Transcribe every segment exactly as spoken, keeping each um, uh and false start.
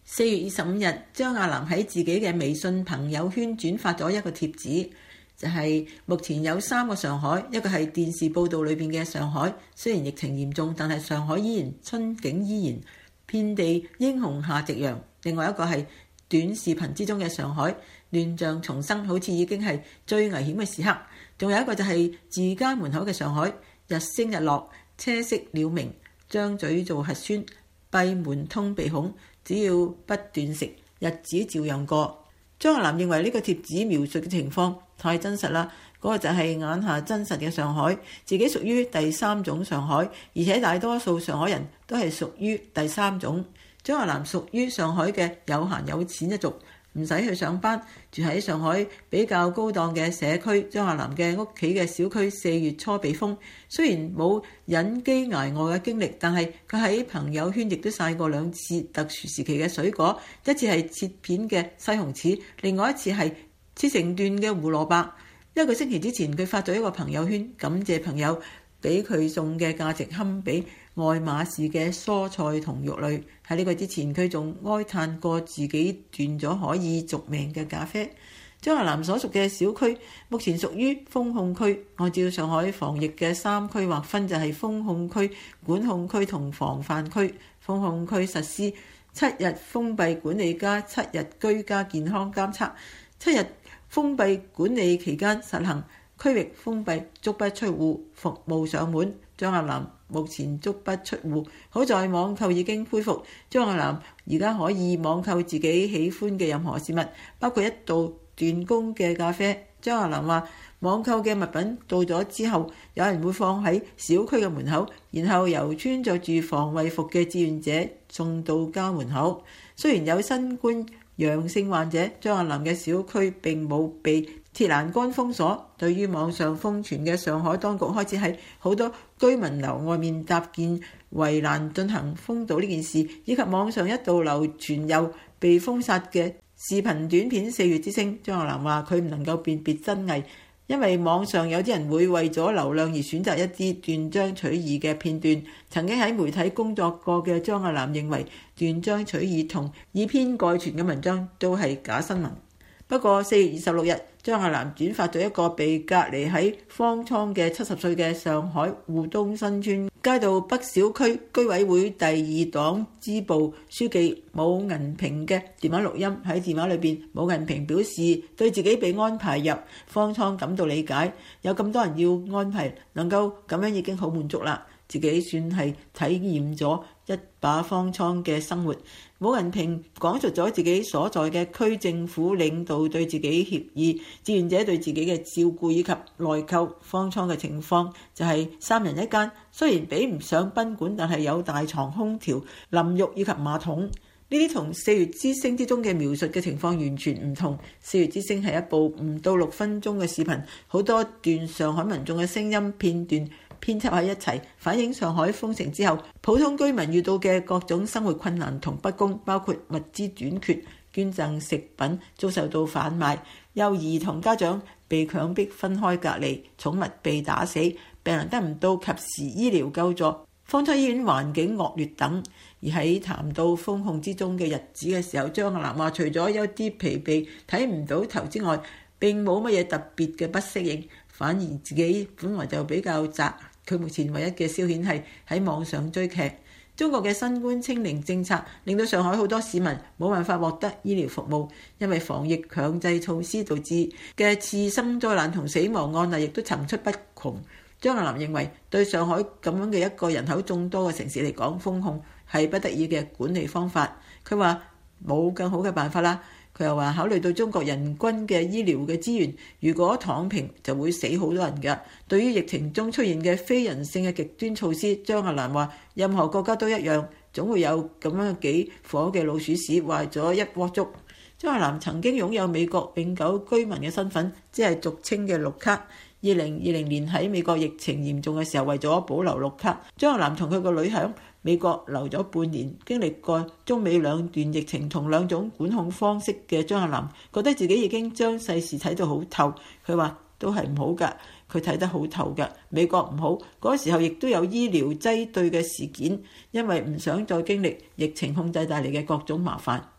四月二十五日，張亞南喺自己嘅微信朋友圈轉發咗一個貼紙，就係、是、目前有三個上海，一個係電視報道裏邊嘅上海，雖然疫情嚴重，但係上海依然春景依然，遍地英雄下夕陽。另外一個係短視頻之中嘅上海，亂象叢生，好似已經係最危險嘅時刻。仲有一個就係自家門口嘅上海，日升日落，車熄鳥鳴，張嘴做核酸，閉門通鼻孔，只要不斷食，日子照樣過。張亞南認為呢個貼紙描述嘅情況太真實啦，嗰、那個就係眼下真實嘅上海，自己屬於第三種上海，而且大多數上海人都係屬於第三種。張亞南屬於上海嘅有閒有錢一族，唔使去上班，住喺上海比較高檔嘅社區。張亞南嘅屋企嘅小區四月初被封，雖然冇忍飢挨餓嘅經歷，但係佢喺朋友圈亦都晒過兩次特殊時期嘅水果，一次係切片嘅西紅柿，另外一次係切成段嘅胡蘿蔔。一個星期之前，佢發咗一個朋友圈，感謝朋友俾佢送嘅價值堪比愛馬仕嘅蔬菜同肉類。喺呢個之前，佢仲哀嘆過自己斷咗可以續命嘅咖啡。張亞南所屬嘅小區目前屬於封控區，按照上海防疫嘅三區劃分，就係封控區、管控區同防範區。封控區實施七日封閉管理加七日居家健康監測，七日封閉管理期間實行區域封閉，足不出戶，服務上門。張亞南目前足不出戶，好在網購已經恢復。張亞南而家可以網購自己喜歡嘅任何事物，包括一道斷供嘅咖啡。張亞南話：網購嘅物品到咗之後，有人會放喺小區嘅門口，然後由穿着住防衛服嘅志願者送到家門口。雖然有新冠陽性患者，張亞南嘅小區並冇被鐵欄杆封鎖。對於網上瘋傳嘅上海當局開始喺好多居民樓外面搭建圍欄進行封堵呢件事，以及網上一度流傳又被封殺嘅視頻短片《四月之聲》，張亞南話佢唔能夠辨別真偽，因為網上有啲人會為咗流量而選擇一啲斷章取義嘅片段。曾經喺媒體工作過嘅張亞南認為斷章取義同以偏概全嘅文章都係假新聞。不過四月二十六日，張亞南轉發咗一個被隔離喺方艙嘅七十歲嘅上海滬東新村街道北小區居委會第二黨支部書記武銀平嘅電話錄音。喺電話裏邊，武銀平表示對自己被安排入方艙感到理解，有咁多人要安排，能夠咁樣已經好滿足啦，自己算係體驗咗一把方艙嘅生活。武銀平講述咗自己所在嘅區政府領導對自己協議，志願者對自己嘅照顧以及內購。方艙嘅情況就係三人一間，雖然比唔上賓館，但係有大床、空調、淋浴以及馬桶。呢啲同四月之聲之中嘅描述嘅情況完全唔同。四月之聲係一部唔到六分鐘嘅視頻，好多段上海民眾嘅聲音片段編輯喺一齊，反映上海封城之後普通居民遇到嘅各種生活困難同不公，包括物資短缺、捐贈食品遭受到販賣、幼兒同家長被強迫分開隔離、寵物被打死、病人得唔到及時醫療救助、方艙醫院環境惡劣等。而喺談到封控之中嘅日子嘅時候，張亞南話除咗有啲疲憊睇唔到頭之外，並冇乜嘢特別嘅不適應，反而自己本來就比較宅。佢目前唯一嘅消遣係喺網上追劇。中國嘅新冠清零政策令到上海好多市民冇辦法獲得醫療服務，因為防疫強制措施導致嘅次生災難同死亡案例亦都層出不窮。張亞南認為對上海咁樣嘅一個人口眾多嘅城市嚟講，封控係不得已嘅管理方法。佢話冇更好嘅辦法啦。佢又話考慮到中國人均嘅醫療嘅資源，如果躺平就會死好多人㗎。對於疫情中出現嘅非人性嘅極端措施，張亞南話任何國家都一樣，總會有咁樣幾夥嘅老鼠屎壞咗一鍋粥。張亞南曾經擁有美國永久居民嘅身份，即係俗稱嘅綠卡。二零二零年喺美國疫情嚴重嘅時候，為咗保留綠卡，張亞南同佢個女響美國留咗半年。經歷過中美兩段疫情同兩種管控方式嘅張亞南，覺得自己已經將世事睇到好透。佢話都係唔好㗎，佢睇得好透㗎。美國唔好嗰時候，亦都有醫療擠兌嘅事件，因為唔想再經歷疫情控制帶嚟嘅各種麻煩。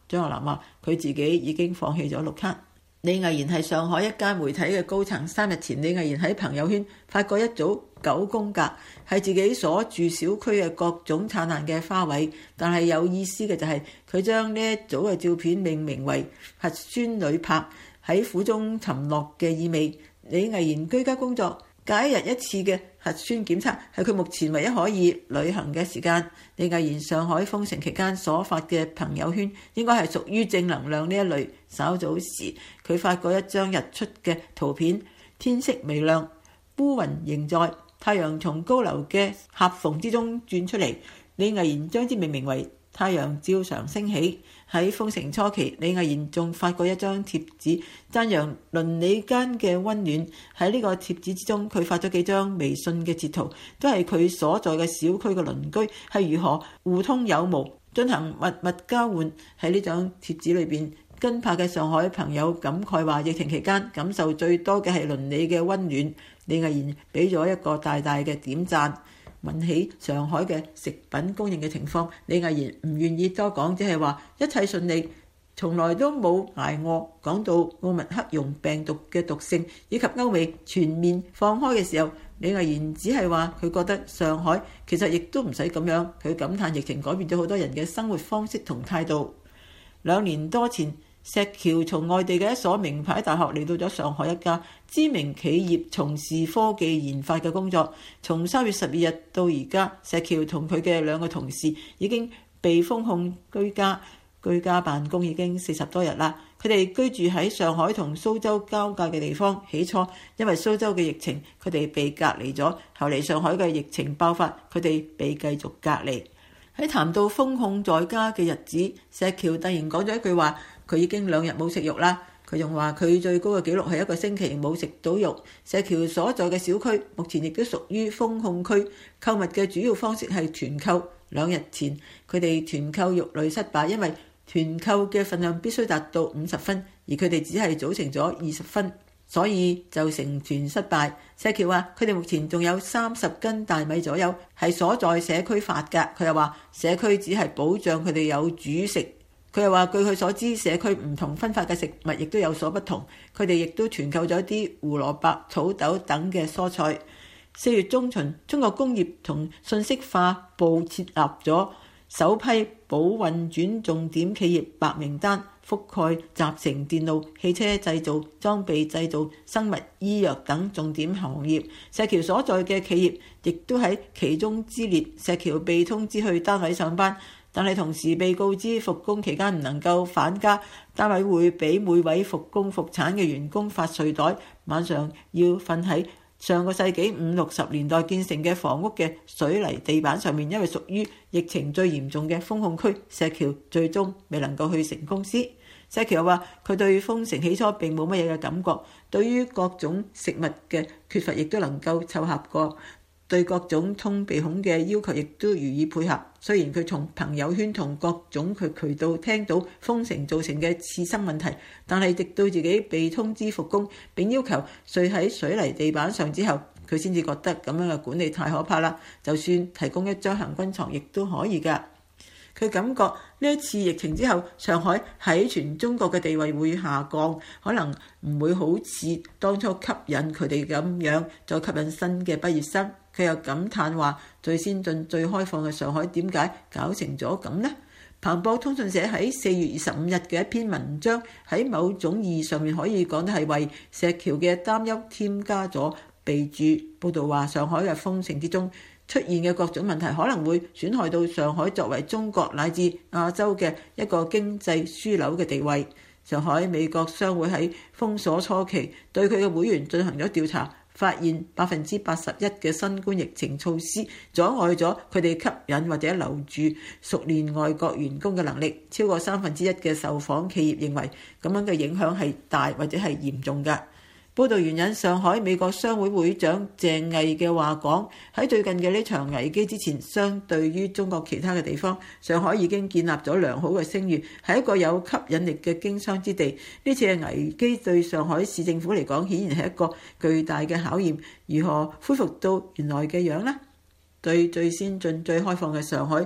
張亞南話佢自己已經放棄咗綠卡。李毅然係上海一家媒體嘅高層，三日前李毅然喺朋友圈發過一組九宮格，係自己所住小區嘅各種燦爛嘅花卉。但係有意思嘅就係佢將呢一組嘅照片命名為核酸旅拍，喺苦中尋樂嘅意味。李毅然居家工作，隔一日一次嘅核酸檢測係佢目前唯一可以旅行嘅時間。李毅然上海封城期間所發嘅朋友圈應該係屬於正能量呢一類。稍早時佢發過一張日出嘅圖片，天色微亮，烏雲仍在，太陽從高樓嘅狹縫之中鑽出嚟。李毅然將之命名為太陽照常升起。喺封城初期，李毅然仲發過一張貼紙，讚揚鄰里間嘅溫暖。喺呢個貼紙之中，佢發咗幾張微信嘅截圖，都係佢所在嘅小區嘅鄰居係如何互通有無，進行物物交換。喺呢張貼紙裏邊，跟拍嘅上海朋友感慨話：疫情期間感受最多嘅係鄰里嘅溫暖。李毅然俾咗一個大大嘅點讚。問起上海嘅食品供應嘅情況，李毅然唔願意多講，只係話一切順利，從來都冇捱餓。講到奧密克戎病毒嘅毒性以及歐美全面放開嘅時候，李毅然只係話佢覺得上海其實亦都唔使咁樣。佢感嘆疫情改變咗好多人嘅生活方式同態度。兩年多前，石橋從外地嘅一所名牌大學嚟到咗上海一家知名企業從事科技研發嘅工作。從三月十二日到而家，石橋同佢嘅兩個同事已經被封控居家，居家辦公已經四十多日啦。佢哋居住喺上海同蘇州交界嘅地方。起初因為蘇州嘅疫情，佢哋被隔離咗，後嚟上海嘅疫情爆發，佢哋被繼續隔離。喺談到封控在家嘅日子，石橋突然講咗一句話：佢已經兩日冇食肉啦。佢仲話佢最高嘅紀錄係一個星期冇食到肉。石橋所在嘅小區目前亦都屬於封控區，購物嘅主要方式係團購。兩日前佢哋團購肉類失敗，因為團購嘅份量必須達到五十分，而佢哋只係組成咗二十分，所以就成團失敗。石橋話佢哋目前仲有三十斤大米左右係所在社區發㗎。佢又話社區只係保障佢哋有主食。佢又話據佢所知，社區唔同分發嘅食物亦都有所不同。佢哋亦都團購咗啲胡蘿蔔、土豆等嘅蔬菜。四月中旬，中國工業同信息化部設立咗首批保運轉重點企業白名單，覆蓋集成電路、汽車製造、裝備製造、生物醫藥等重點行業。石橋所在嘅企業亦都喺其中之列。石橋被通知去單位上班，但係同時被告知復工期間唔能夠返家，單位會俾每位復工復產嘅員工發睡袋，晚上要瞓喺上個世紀五六十年代建成嘅房屋嘅水泥地板上面。因為屬於疫情最嚴重嘅封控區，石橋最終未能夠去成公司。石橋話佢對封城起初並冇乜嘢嘅感覺，對於各種食物嘅缺乏亦都能夠湊合過，對各種通鼻孔嘅要求亦都予以配合。雖然佢從朋友圈同各種佢渠道聽到封城造成嘅刺身問題，但係直到自己被通知復工並要求睡喺水泥地板上之後，佢先至覺得咁樣嘅管理太可怕啦。就算提供一張行軍床亦都可以㗎。佢感覺呢一次疫情之後，上海喺全中國嘅地位會下降，可能唔會好似當初吸引佢哋咁樣再吸引新嘅畢業生。佢又感嘆話：最先進、最開放嘅上海點解搞成咗咁呢？彭博通訊社喺四月二十五日嘅一篇文章，喺某種意義上面可以講得係為石橋嘅擔憂添加咗備註。報導話，上海嘅封城之中出現嘅各種問題可能會損害到上海作為中國乃至亞洲嘅一個經濟樞紐嘅地位。上海美國商會喺封鎖初期對佢嘅會員進行咗調查，發現百分之八十一嘅新冠疫情措施阻礙咗佢哋吸引或者留住熟練外國員工嘅能力。超過三分之一嘅受訪企業認為咁樣嘅影響係大或者係嚴重㗎。報導援引上海美國商會會長鄭毅嘅話講，喺最近嘅呢場危機之前，相對於中國其他嘅地方，上海已經建立咗良好嘅聲譽，係一個有吸引力嘅經商之地。呢次嘅危機對上海市政府嚟講，顯然係一個巨大嘅考驗。如何恢復到原來嘅樣呢？對最先進、最開放嘅上海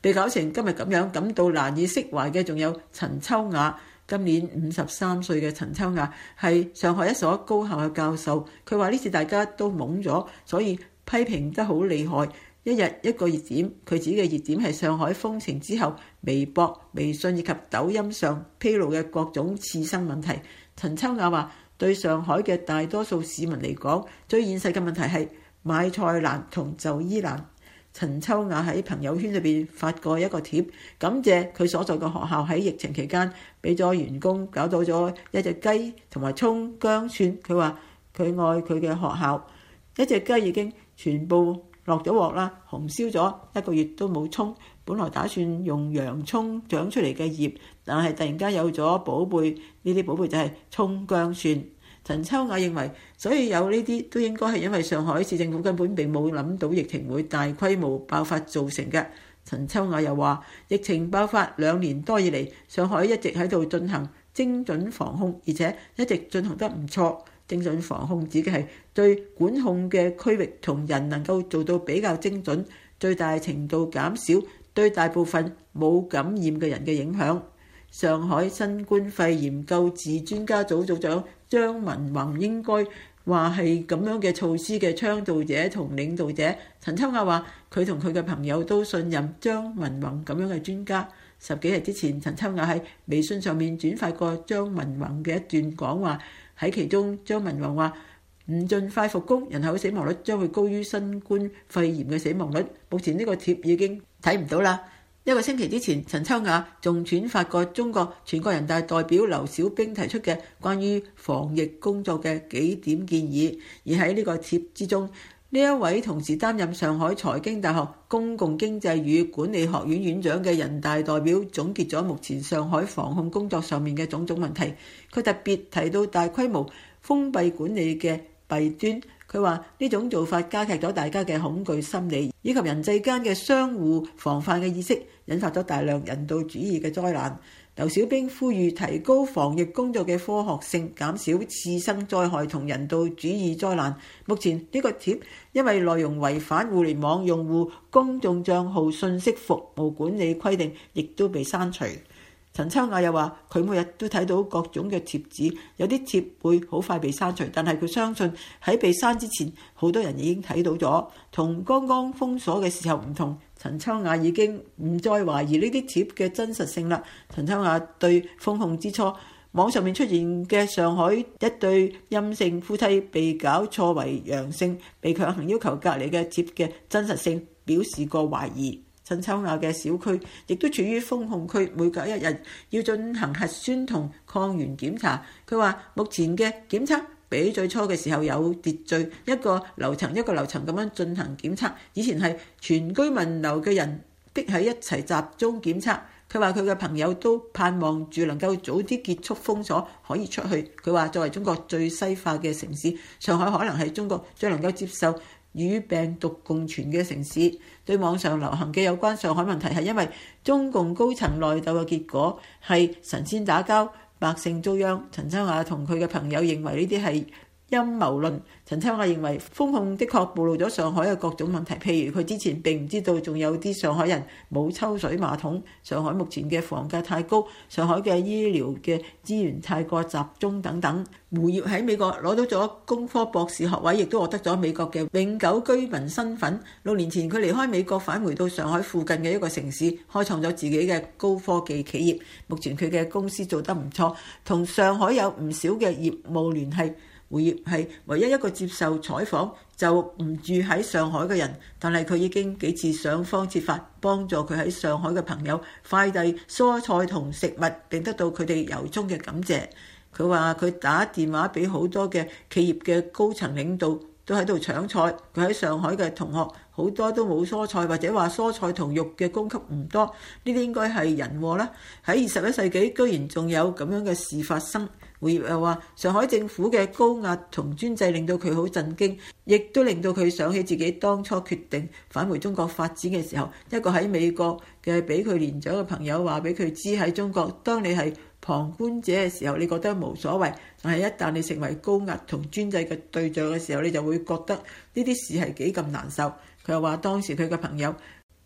被搞成今日咁樣，感到難以釋懷嘅仲有陳秋雅。今年五十三歲嘅陳秋雅係上海一所高校嘅教授。佢話呢次大家都懵咗，所以批評得好厲害。一日一個熱點，佢指嘅熱點係上海封城之後微博、微信以及抖音上披露嘅各種次生問題。陳秋雅話：對上海嘅大多數市民嚟講，最現實嘅問題係買菜難同就醫難。陳秋雅喺朋友圈裏邊發過一個貼，感謝佢所在嘅學校喺疫情期間俾咗員工搞到咗一隻雞同埋葱薑蒜。佢話佢愛佢嘅學校，一隻雞已經全部落咗鑊啦，紅燒咗一個月都冇葱。本來打算用洋葱長出嚟嘅葉，但係突然間有咗寶貝，呢啲寶貝就係葱薑蒜。陳秋雅認為，所以有呢啲都應該係因為上海市政府根本並冇諗到疫情會大規模爆發造成嘅。陳秋雅又話，疫情爆發兩年多以嚟，上海一直喺度進行精準防控，而且一直進行得唔錯。精準防控指嘅係對管控嘅區域同人能夠做到比較精準，最大程度減少對大部分冇感染嘅人嘅影響。上海新冠肺炎救治專家組組長張文宏應該話係咁樣嘅措施嘅倡導者同領導者。陳秋雅話佢同佢嘅朋友都信任張文宏咁樣嘅專家。十幾日之前，陳秋雅喺微信上面轉發過張文宏嘅一段講話，喺其中張文宏話唔盡快復工，人口死亡率將會高於新冠肺炎嘅死亡率。目前呢個貼已經睇唔到啦。一個星期之前，陳秋雅仲轉發過中國全國人大代表劉小兵提出嘅關於防疫工作嘅幾點建議，而喺呢個貼之中，呢一位同時擔任上海財經大學公共經濟與管理學院院長嘅人大代表總結咗目前上海防控工作上面嘅種種問題。佢特別提到大規模封閉管理嘅弊端。佢話呢種做法加劇咗大家嘅恐懼心理，以及人際間嘅相互防範嘅意識，引發咗大量人道主義嘅災難。劉小兵呼籲提高防疫工作嘅科學性，減少次生災害同人道主義災難。目前呢個貼因為內容違反互聯網用戶公眾帳號信息服務管理規定，亦都被刪除。陳秋雅又話佢每日都睇到各種嘅貼紙，有啲貼會好快被刪除，但係佢相信喺被刪之前，好多人已經睇到咗，同剛剛封鎖嘅時候唔同。陳秋雅已經唔再懷疑呢啲貼嘅真實性啦。陳秋雅對封控之初網上面出現嘅上海一對陰性夫妻被搞錯為陽性，被強行要求隔離嘅貼嘅真實性表示過懷疑。陳秋雅嘅小區亦都處於封控區，每隔一日要進行核酸同抗原檢查。佢話目前嘅檢測比最初嘅時候有秩序，一個樓層一個樓層咁樣進行檢測。以前係全居民樓嘅人逼喺一齊集中檢測。佢話佢嘅朋友都盼望住能夠早啲結束封鎖，可以出去。佢話作為中國最西化嘅城市，上海可能係中國最能夠接受與病毒共存嘅城市。對網上流行嘅有關上海問題，係因為中共高層內鬥嘅結果，係神仙打交，百姓遭殃。陳秋雅同佢嘅朋友認為呢啲係陰謀論。陳秋雅認為封控的確暴露咗上海嘅各種問題，譬如佢之前並唔知道仲有啲上海人冇抽水馬桶，上海目前嘅房價太高，上海嘅醫療嘅資源太過集中等等。胡業喺美國攞到咗工科博士學位，亦都獲得咗美國嘅永久居民身份。六年前佢離開美國返回到上海附近嘅一個城市，開創咗自己嘅高科技企業。目前佢嘅公司做得唔錯，同上海有唔少嘅業務聯繫。胡業係唯一一個接受採訪就唔住喺上海嘅人，但係佢已經幾次想方設法幫助佢喺上海嘅朋友快遞蔬菜同食物，並得到佢哋由衷嘅感謝。佢話佢打電話俾好多嘅企業嘅高層領導，都喺度搶菜。佢喺上海嘅同學好多都冇蔬菜，或者話蔬菜同肉嘅供給唔多，呢啲應該係人禍啦。喺二十一世紀居然仲有咁樣嘅事發生。胡業又話上海政府嘅高壓同專制令到佢好震驚，亦都令到佢想起自己當初決定返回中國發展嘅時候，一個喺美國嘅比佢年長嘅朋友話俾佢知，喺中國當你係旁觀者嘅時候，你覺得冇所謂，但係一旦你成為高壓同專制嘅對象嘅時候，你就會覺得呢啲事係幾咁難受。佢又話當時佢嘅朋友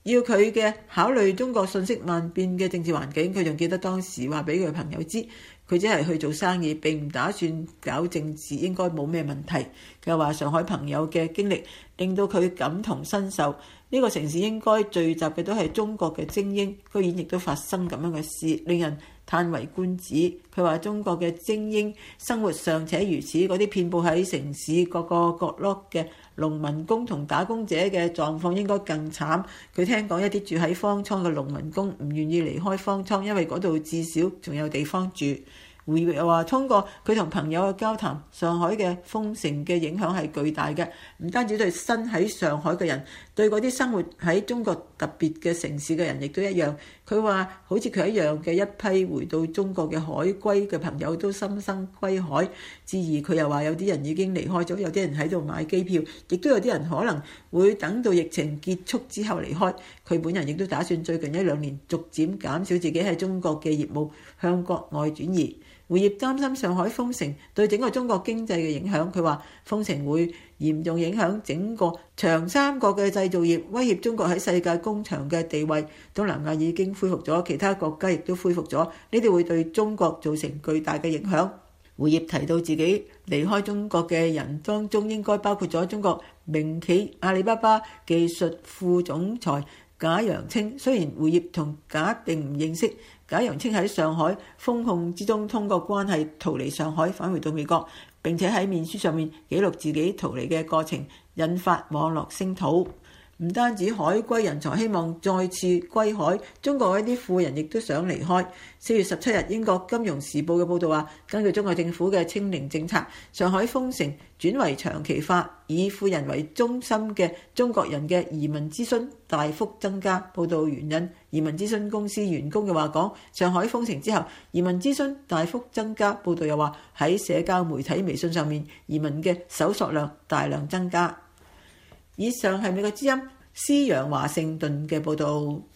要佢嘅考慮中國瞬息萬變嘅政治環境。佢仲記得當時話俾佢朋友知，佢只係去做生意，並唔打算搞政治，應該冇咩問題。佢話上海朋友嘅經歷令到佢感同身受，呢個城市應該聚集嘅都係中國嘅精英，居然亦都發生咁樣嘅事，令人嘆為觀止。佢話中國嘅精英生活尚且如此，嗰啲遍佈喺城市各個角落嘅農民工同打工者嘅狀況應該更慘。佢聽講一啲住喺方艙嘅農民工唔願意離開方艙，因為嗰度至少仲有地方住。胡業又話通過佢同朋友嘅交談，上海嘅封城嘅影響係巨大嘅，唔單止對身喺上海嘅人，對嗰啲生活喺中國特別嘅城市嘅人亦都一樣。佢話好似佢一樣嘅一批回到中國嘅海歸嘅朋友都心生歸海之意。佢又話有啲人已經離開咗，有啲人喺度買機票，亦都有啲人可能會等到疫情結束之後離開。佢本人亦都打算最近一兩年逐漸減少自己喺中國嘅業務，向國外轉移。胡業擔心上海封城對整個中國經濟嘅影響。佢話封城會嚴重影響整個長三角嘅製造業，威脅中國喺世界工廠嘅地位。東南亞已經恢復咗，其他國家亦都恢復咗，呢啲會對中國造成巨大嘅影響。胡業提到自己離開中國嘅人當中應該包括咗中國名企阿里巴巴技術副總裁賈楊青。雖然胡業同賈並唔認識，賈楊青喺上海封控之中通過關係逃離上海，返回到美國，並且喺面書上面記錄自己逃離嘅過程，引發網絡聲討。唔單止海歸人才希望再次歸海，中國一啲富人亦都想離開。四月十七日，英國金融時報嘅報導話，根據中國政府嘅清零政策，上海封城轉為長期化，以富人為中心嘅中國人嘅移民諮詢大幅增加。報導援引移民諮詢公司員工嘅話講，上海封城之後，移民諮詢大幅增加。報導又話喺社交媒體微信上面，移民嘅搜索量大量增加。以上係美國之音施陽華盛頓嘅報導。